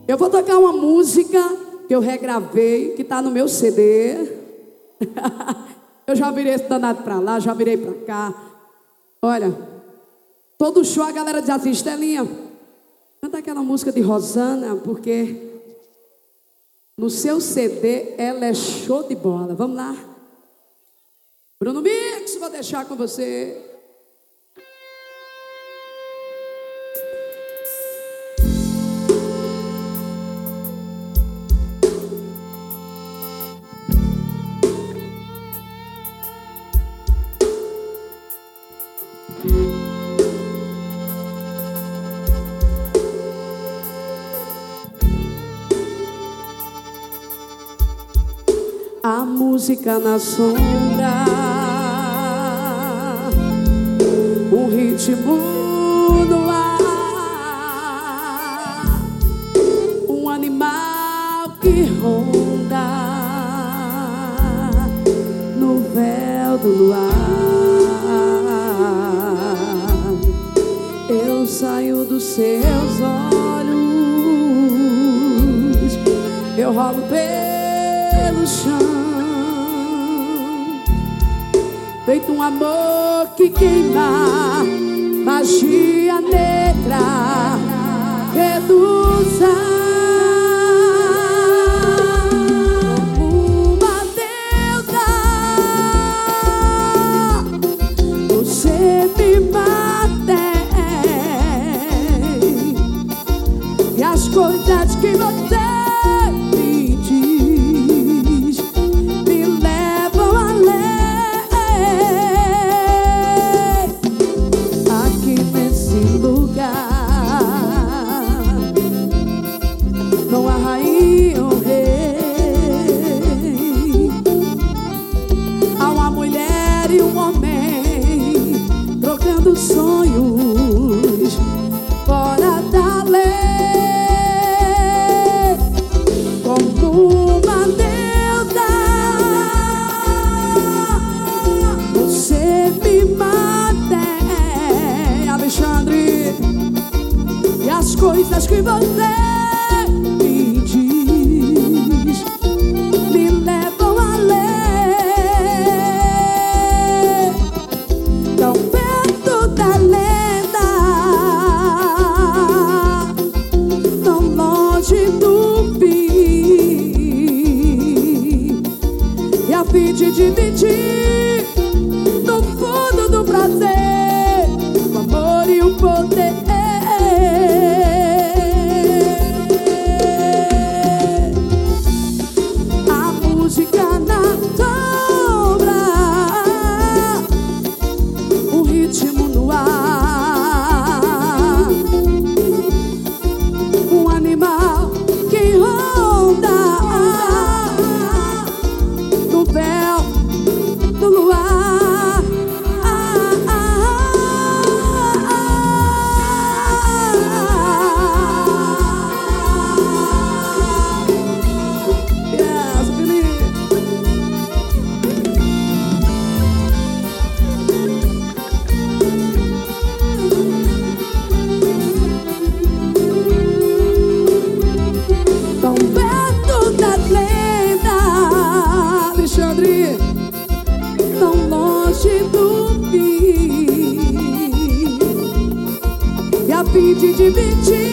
Eu vou tocar uma música que eu regravei, que tá no meu CD. Eu já virei esse danado pra lá, já virei pra cá. Olha, todo show a galera diz assim: Estelinha, canta aquela música de Rosana, porque no seu CD ela é show de bola. Vamos lá. Bruno Mix, vou deixar com você. A música na sombra, o ritmo no ar, um animal que ronda no véu do luar. Eu saio dos seus olhos, eu rolo pelo chão, feito um amor que queima, magia negra, reduzam uma deusa. Você me mantém, e as coisas que você me diz me levam além. Não há rainha ou rei, há uma mulher e um homem trocando sonhos fora da lei. Como uma deusa, você me mantém, Alexandre, e as coisas que você me diz me levam além, tão perto da lenda, tão longe do fim, e a fim de dividir no fundo do prazer o amor e o poder. Tão longe do fim, e a fim de dividir